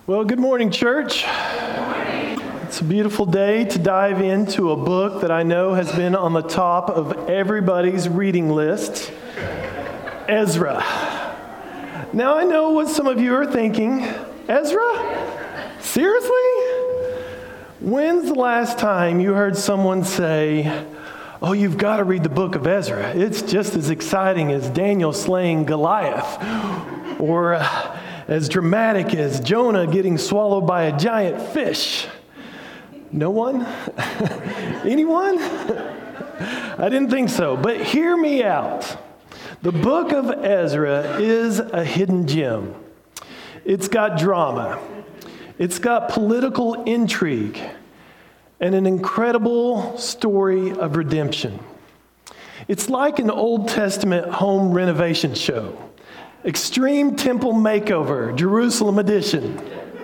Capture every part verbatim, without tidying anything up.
Well, good morning, church. Good morning. It's a beautiful day to dive into a book that I know has been on the top of everybody's reading list, Ezra. Now, I know what some of you are thinking. Ezra? Seriously? When's the last time you heard someone say, "Oh, you've got to read the book of Ezra. It's just as exciting as Daniel slaying Goliath," or uh, as dramatic as Jonah getting swallowed by a giant fish? No one? Anyone? I didn't think so, but hear me out. The book of Ezra is a hidden gem. It's got drama. It's got political intrigue and an incredible story of redemption. It's like an Old Testament home renovation show. Extreme Temple Makeover, Jerusalem Edition.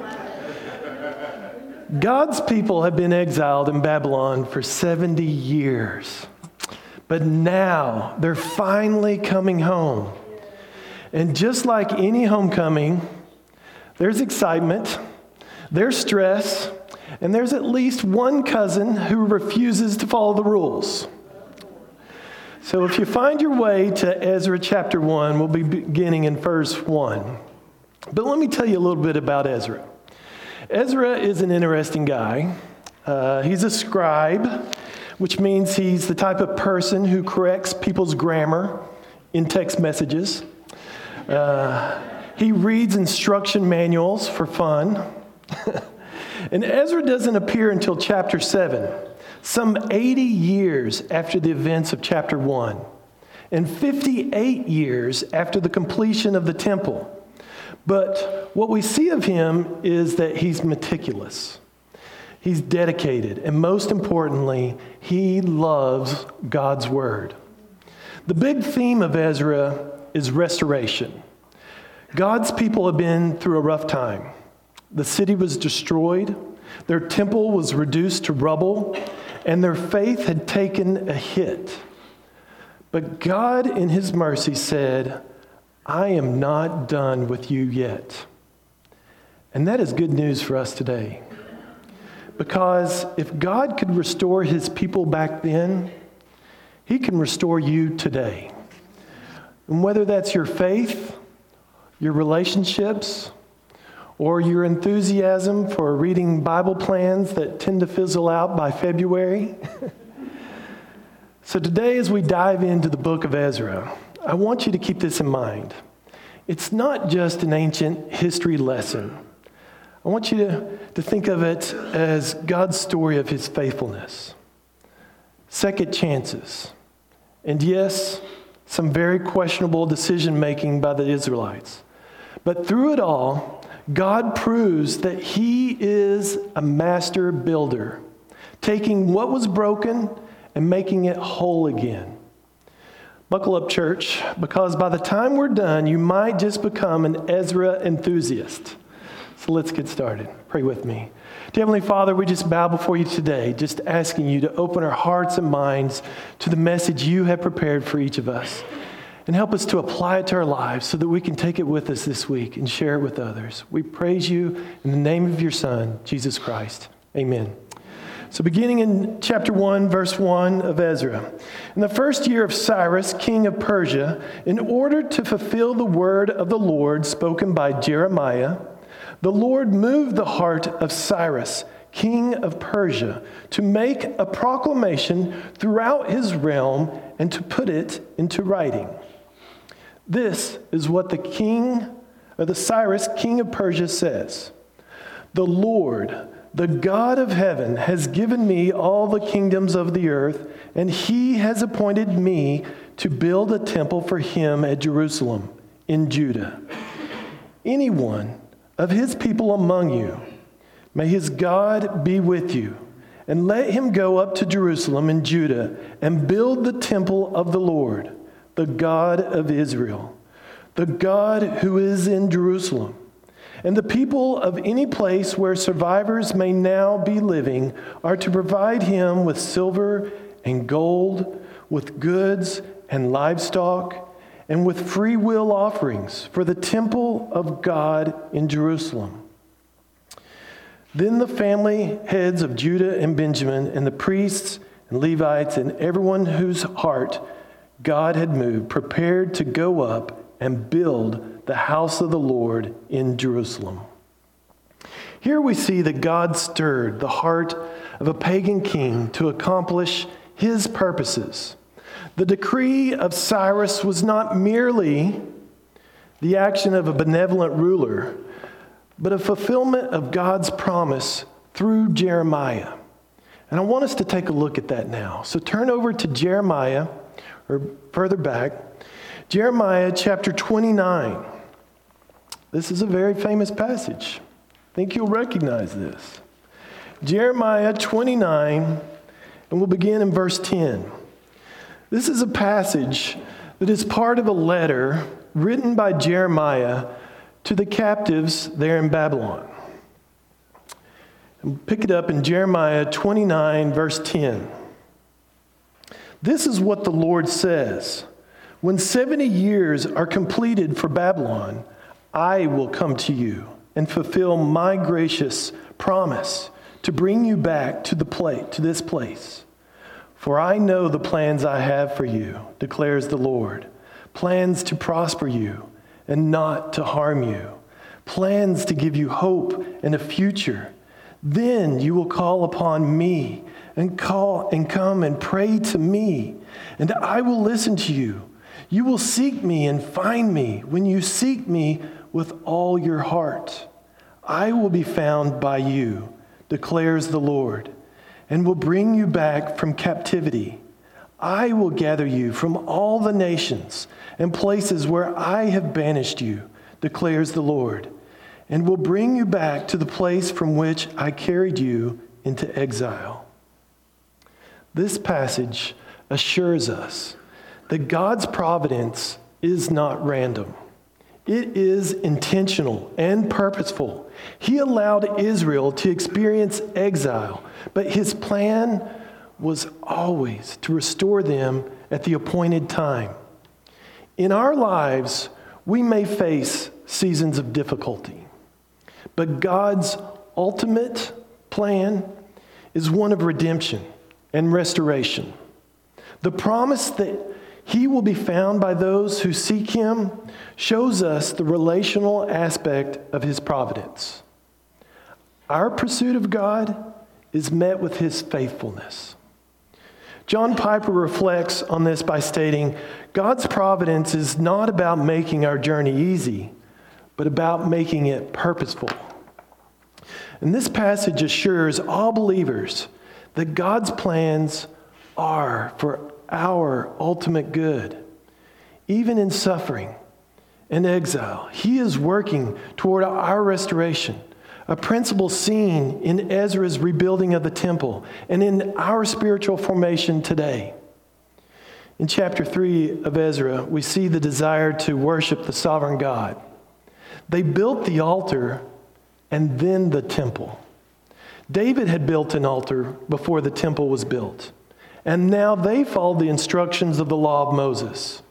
God's people have been exiled in Babylon for seventy years. But now they're finally coming home. And just like any homecoming, there's excitement, there's stress, and there's at least one cousin who refuses to follow the rules. So if you find your way to Ezra chapter one, we'll be beginning in verse one. But let me tell you a little bit about Ezra. Ezra is an interesting guy. Uh, he's a scribe, which means he's the type of person who corrects people's grammar in text messages. Uh, he reads instruction manuals for fun. And Ezra doesn't appear until chapter seven. Some eighty years after the events of chapter one, and fifty-eight years after the completion of the temple. But what we see of him is that he's meticulous. He's dedicated, and most importantly, he loves God's word. The big theme of Ezra is restoration. God's people have been through a rough time. The city was destroyed, their temple was reduced to rubble, and their faith had taken a hit. But God, in his mercy, said, "I am not done with you yet." And that is good news for us today. Because if God could restore his people back then, he can restore you today. And whether that's your faith, your relationships, or your enthusiasm for reading Bible plans that tend to fizzle out by February. So today, as we dive into the book of Ezra, I want you to keep this in mind. It's not just an ancient history lesson. I want you to, to think of it as God's story of his faithfulness. Second chances. And yes, some very questionable decision-making by the Israelites. But through it all, God proves that he is a master builder, taking what was broken and making it whole again. Buckle up, church, because by the time we're done, you might just become an Ezra enthusiast. So let's get started. Pray with me. Dear Heavenly Father, we just bow before you today, just asking you to open our hearts and minds to the message you have prepared for each of us. And help us to apply it to our lives so that we can take it with us this week and share it with others. We praise you in the name of your Son, Jesus Christ. Amen. So beginning in chapter one, verse one of Ezra. In the first year of Cyrus, king of Persia, in order to fulfill the word of the Lord spoken by Jeremiah, the Lord moved the heart of Cyrus, king of Persia, to make a proclamation throughout his realm and to put it into writing. This is what the king, or the Cyrus, king of Persia says. "The Lord, the God of heaven, has given me all the kingdoms of the earth, and he has appointed me to build a temple for him at Jerusalem in Judah. Anyone of his people among you, may his God be with you, and let him go up to Jerusalem in Judah and build the temple of the Lord, the God of Israel, the God who is in Jerusalem. And the people of any place where survivors may now be living are to provide him with silver and gold, with goods and livestock, and with free will offerings for the temple of God in Jerusalem. Then the family heads of Judah and Benjamin, and the priests and Levites, and everyone whose heart God had moved, prepared to go up and build the house of the Lord in Jerusalem. Here we see that God stirred the heart of a pagan king to accomplish his purposes. The decree of Cyrus was not merely the action of a benevolent ruler, but a fulfillment of God's promise through Jeremiah. And I want us to take a look at that now. So turn over to Jeremiah, or further back, Jeremiah chapter twenty-nine. This is a very famous passage. I think you'll recognize this. Jeremiah twenty-nine, and we'll begin in verse ten. This is a passage that is part of a letter written by Jeremiah to the captives there in Babylon. And pick it up in Jeremiah twenty-nine, verse ten. This is what the Lord says: when seventy years are completed for Babylon, I will come to you and fulfill my gracious promise to bring you back to the place, to this place. For I know the plans I have for you, declares the Lord, plans to prosper you and not to harm you, plans to give you hope and a future. Then you will call upon me and call and come and pray to me, and I will listen to you. You will seek me and find me when you seek me with all your heart. I will be found by you, declares the Lord, and will bring you back from captivity. I will gather you from all the nations and places where I have banished you, declares the Lord, and will bring you back to the place from which I carried you into exile. This passage assures us that God's providence is not random. It is intentional and purposeful. He allowed Israel to experience exile, but his plan was always to restore them at the appointed time. In our lives, we may face seasons of difficulty, but God's ultimate plan is one of redemption and restoration. The promise that he will be found by those who seek him shows us the relational aspect of his providence. Our pursuit of God is met with his faithfulness. John Piper reflects on this by stating, God's providence is not about making our journey easy, but about making it purposeful. And this passage assures all believers that God's plans are for our ultimate good. Even in suffering and exile, he is working toward our restoration, a principle seen in Ezra's rebuilding of the temple and in our spiritual formation today. In chapter three of Ezra, we see the desire to worship the sovereign God. They built the altar and then the temple. David had built an altar before the temple was built, and now they followed the instructions of the law of Moses,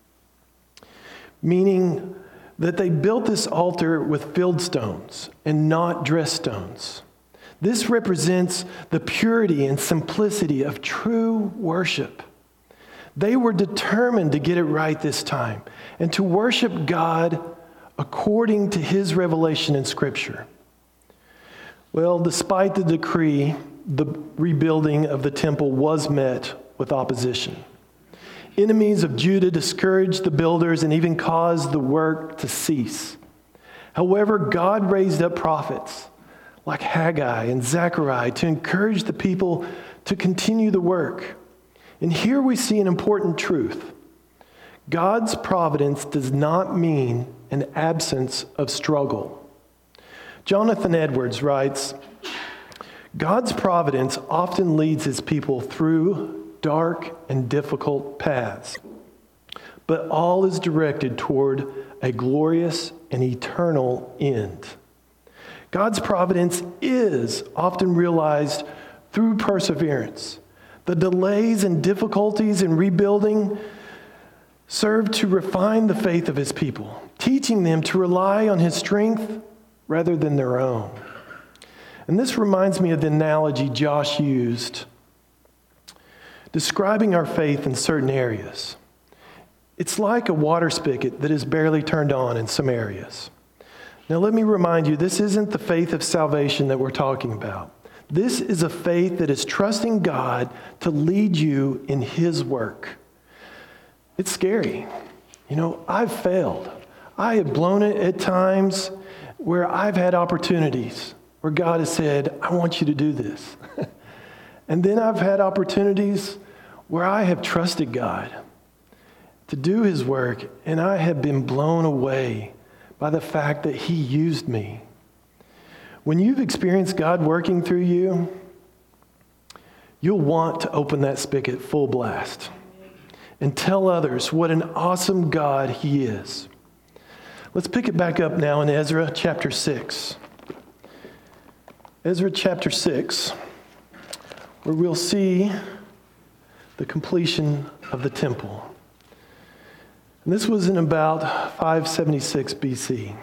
meaning that they built this altar with filled stones and not dressed stones. This represents the purity and simplicity of true worship. They were determined to get it right this time and to worship God according to his revelation in Scripture. Well, despite the decree, the rebuilding of the temple was met with opposition. Enemies of Judah discouraged the builders and even caused the work to cease. However, God raised up prophets like Haggai and Zechariah to encourage the people to continue the work. And here we see an important truth. God's providence does not mean an absence of struggle. Jonathan Edwards writes, God's providence often leads his people through dark and difficult paths, but all is directed toward a glorious and eternal end. God's providence is often realized through perseverance. The delays and difficulties in rebuilding serve to refine the faith of his people, teaching them to rely on his strength rather than their own. And this reminds me of the analogy Josh used, describing our faith in certain areas. It's like a water spigot that is barely turned on in some areas. Now let me remind you, this isn't the faith of salvation that we're talking about. This is a faith that is trusting God to lead you in His work. It's scary. You know, I've failed. I have blown it at times where I've had opportunities where God has said, I want you to do this. And then I've had opportunities where I have trusted God to do His work, and I have been blown away by the fact that He used me. When you've experienced God working through you, you'll want to open that spigot full blast and tell others what an awesome God He is. Let's pick it back up now in Ezra chapter six. Ezra chapter six, where we'll see the completion of the temple. And this was in about five seventy-six B C.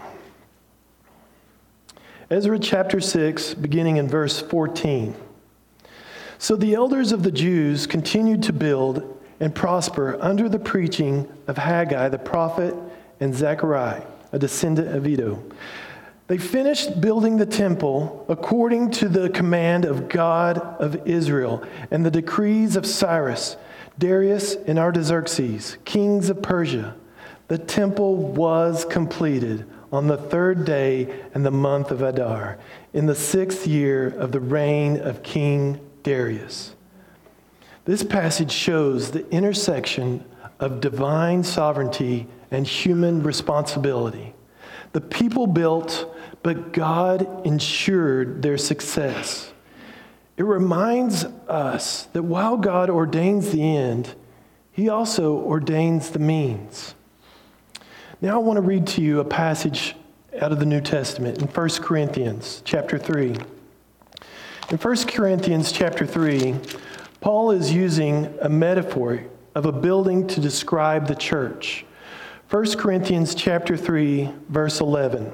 Ezra chapter six, beginning in verse fourteen. So the elders of the Jews continued to build and prosper under the preaching of Haggai the prophet and Zechariah, a descendant of Iddo. They finished building the temple according to the command of God of Israel and the decrees of Cyrus, Darius, and Artaxerxes, kings of Persia. The temple was completed on the third day in the month of Adar, in the sixth year of the reign of King Darius. This passage shows the intersection of divine sovereignty and human responsibility. The people built, but God ensured their success. It reminds us that while God ordains the end, He also ordains the means. Now I want to read to you a passage out of the New Testament in First Corinthians chapter three. In First Corinthians chapter three, Paul is using a metaphor of a building to describe the church. First Corinthians chapter three, verse eleven.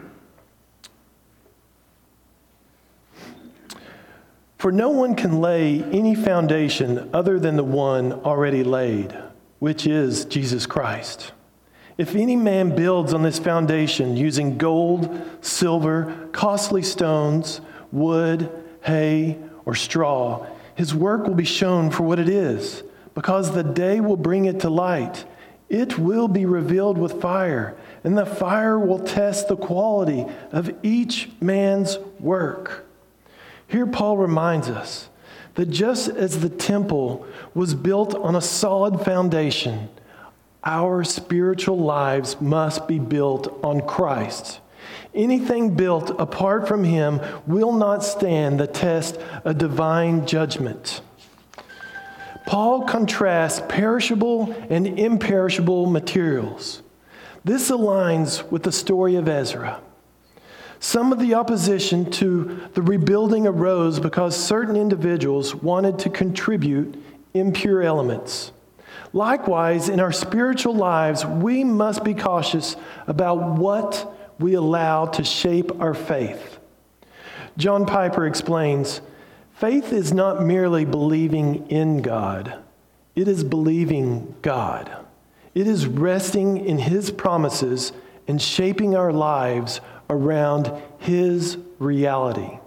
For no one can lay any foundation other than the one already laid, which is Jesus Christ. If any man builds on this foundation using gold, silver, costly stones, wood, hay, or straw, his work will be shown for what it is, because the day will bring it to light. It will be revealed with fire, and the fire will test the quality of each man's work. Here Paul reminds us that just as the temple was built on a solid foundation, our spiritual lives must be built on Christ. Anything built apart from Him will not stand the test of divine judgment. Paul contrasts perishable and imperishable materials. This aligns with the story of Ezra. Some of the opposition to the rebuilding arose because certain individuals wanted to contribute impure elements. Likewise, in our spiritual lives, we must be cautious about what we allow to shape our faith. John Piper explains, faith is not merely believing in God. It is believing God. It is resting in His promises and shaping our lives around His reality.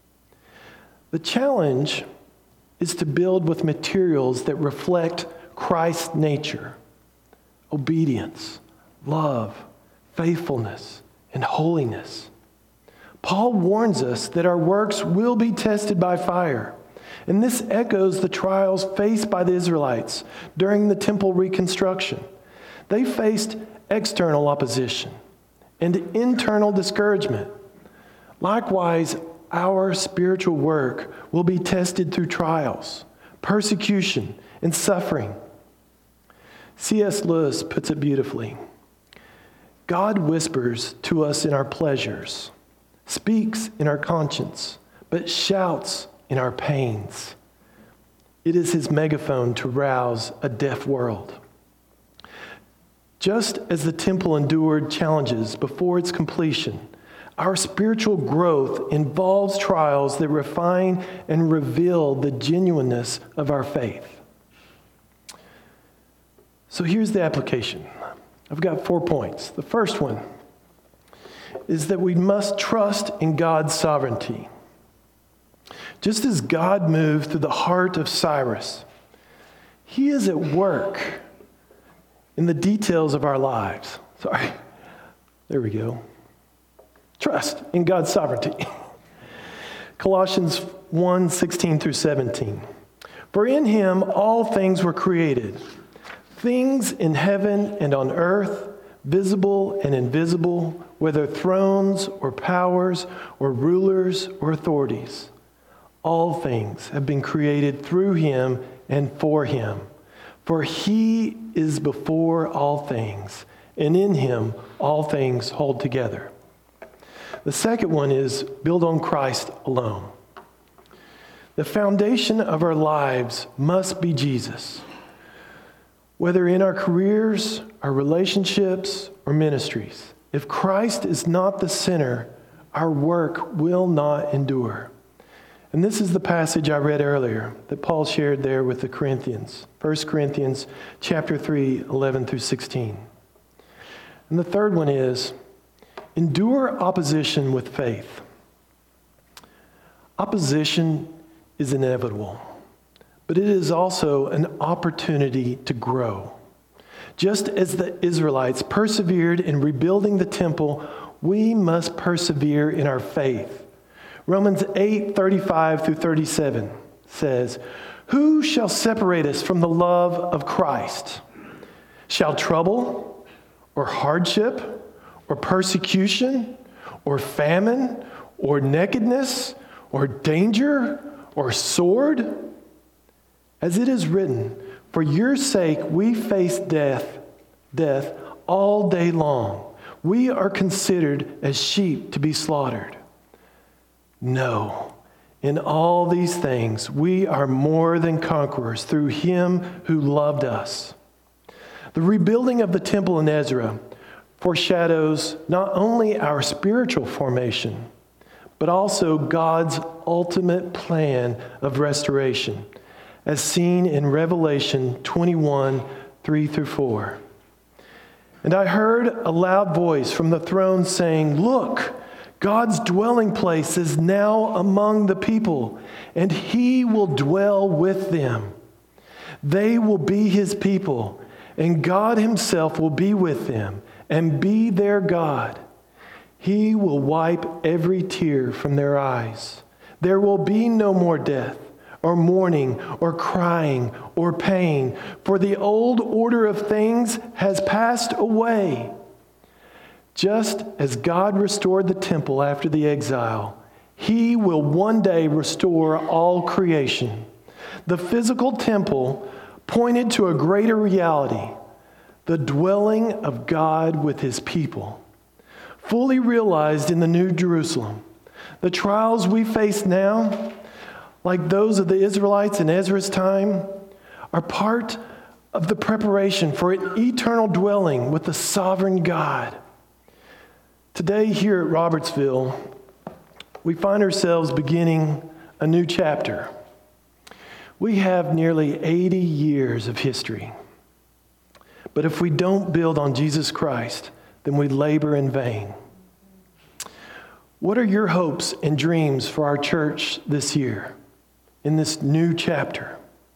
The challenge is to build with materials that reflect Christ's nature, obedience, love, faithfulness, and holiness. Paul warns us that our works will be tested by fire, and this echoes the trials faced by the Israelites during the temple reconstruction. They faced external opposition and internal discouragement. Likewise, our spiritual work will be tested through trials, persecution, and suffering. C S Lewis puts it beautifully. God whispers to us in our pleasures, speaks in our conscience, but shouts in our pains. It is His megaphone to rouse a deaf world. Just as the temple endured challenges before its completion, Our spiritual growth involves trials that refine and reveal the genuineness of our faith. So here's the application. I've got four points. The first one is that we must trust in God's sovereignty. Just as God moved through the heart of Cyrus, He is at work in the details of our lives. Sorry. There we go. Trust in God's sovereignty. Colossians one, sixteen through seventeen. For in Him all things were created, things in heaven and on earth, visible and invisible, whether thrones or powers or rulers or authorities. All things have been created through Him and for Him. For He is before all things, and in Him all things hold together. The second one is build on Christ alone. The foundation of our lives must be Jesus. Whether in our careers, our relationships, or ministries, if Christ is not the center, our work will not endure. And this is the passage I read earlier that Paul shared there with the Corinthians. First Corinthians chapter three, eleven through sixteen. And the third one is, endure opposition with faith. Opposition is inevitable, but it is also an opportunity to grow. Just as the Israelites persevered in rebuilding the temple, we must persevere in our faith. Romans eight, thirty-five through thirty-seven says, who shall separate us from the love of Christ? Shall trouble or hardship or persecution, or famine, or nakedness, or danger, or sword? As it is written, for your sake we face death, death all day long. We are considered as sheep to be slaughtered. No, in all these things we are more than conquerors through Him who loved us. The rebuilding of the temple in Ezra foreshadows not only our spiritual formation, but also God's ultimate plan of restoration, as seen in Revelation twenty-one, three through four. And I heard a loud voice from the throne saying, look, God's dwelling place is now among the people, and He will dwell with them. They will be His people, and God Himself will be with them and be their God. He will wipe every tear from their eyes. There will be no more death, or mourning, or crying, or pain, for the old order of things has passed away. Just as God restored the temple after the exile, He will one day restore all creation. The physical temple pointed to a greater reality, the dwelling of God with His people, fully realized in the New Jerusalem. The trials we face now, like those of the Israelites in Ezra's time, are part of the preparation for an eternal dwelling with the sovereign God. Today here at Robertsville, we find ourselves beginning a new chapter. We have nearly eighty years of history. But if we don't build on Jesus Christ, then we labor in vain. What are your hopes and dreams for our church this year, in this new chapter?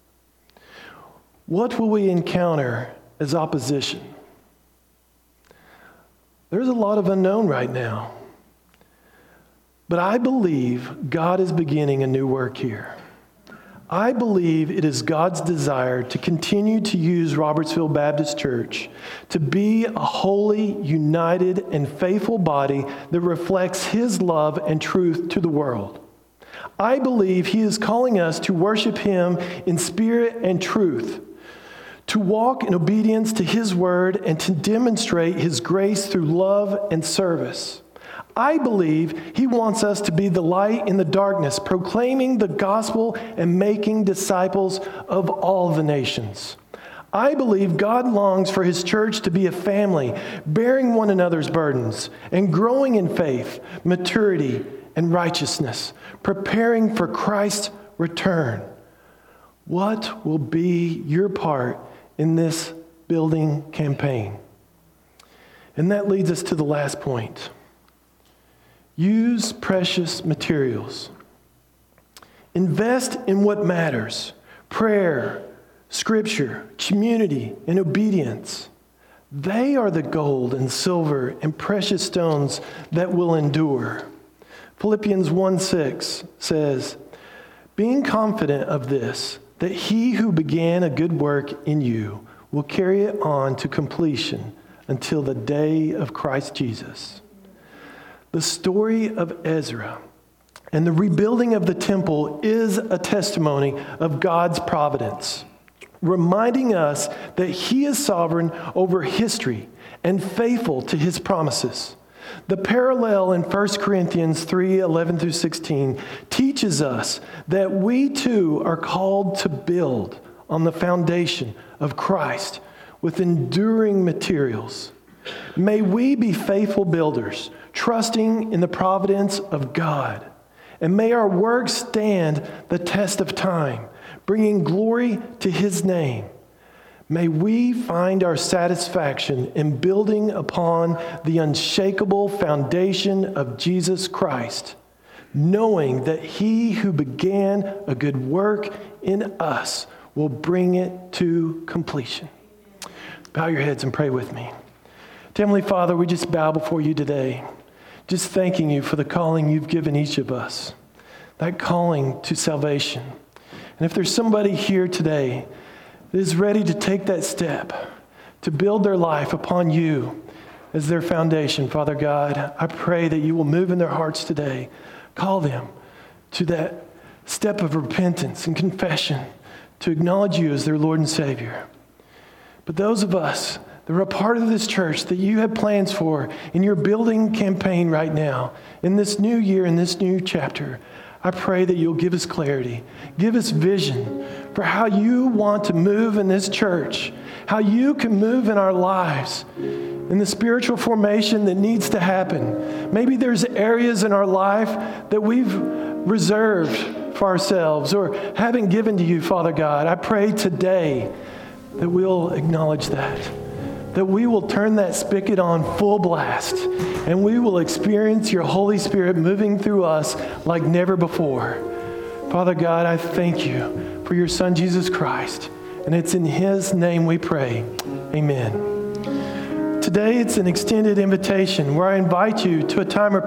What will we encounter as opposition? There's a lot of unknown right now. But I believe God is beginning a new work here. I believe it is God's desire to continue to use Robertsville Baptist Church to be a holy, united, and faithful body that reflects His love and truth to the world. I believe He is calling us to worship Him in spirit and truth, to walk in obedience to His word, and to demonstrate His grace through love and service. I believe He wants us to be the light in the darkness, proclaiming the gospel and making disciples of all the nations. I believe God longs for his church to be a family, bearing one another's burdens and growing in faith, maturity, and righteousness, preparing for Christ's return. What will be your part in this building campaign? And that leads us to the last point. Use precious materials. Invest in what matters: prayer, scripture, community, and obedience. They are the gold and silver and precious stones that will endure. Philippians one six says, being confident of this, that he who began a good work in you will carry it on to completion until the day of Christ Jesus. The story of Ezra and the rebuilding of the temple is a testimony of God's providence, reminding us that he is sovereign over history and faithful to his promises. The parallel in First Corinthians three eleven through sixteen teaches us that we too are called to build on the foundation of Christ with enduring materials. May we be faithful builders, trusting in the providence of God. And may our work stand the test of time, bringing glory to his name. May we find our satisfaction in building upon the unshakable foundation of Jesus Christ, knowing that he who began a good work in us will bring it to completion. Bow your heads and pray with me. Heavenly Father, we just bow before you today, just thanking you for the calling you've given each of us, that calling to salvation. And if there's somebody here today that is ready to take that step, to build their life upon you as their foundation, Father God, I pray that you will move in their hearts today. Call them to that step of repentance and confession, to acknowledge you as their Lord and Savior. But those of us that are a part of this church that you have plans for in your building campaign right now, in this new year, in this new chapter, I pray that you'll give us clarity, give us vision for how you want to move in this church, how you can move in our lives, in the spiritual formation that needs to happen. Maybe there's areas in our life that we've reserved for ourselves or haven't given to you, Father God. I pray today that we'll acknowledge that. That we will turn that spigot on full blast and we will experience your Holy Spirit moving through us like never before. Father God, I thank you for your Son, Jesus Christ. And it's in his name we pray. Amen. Today it's an extended invitation where I invite you to a time of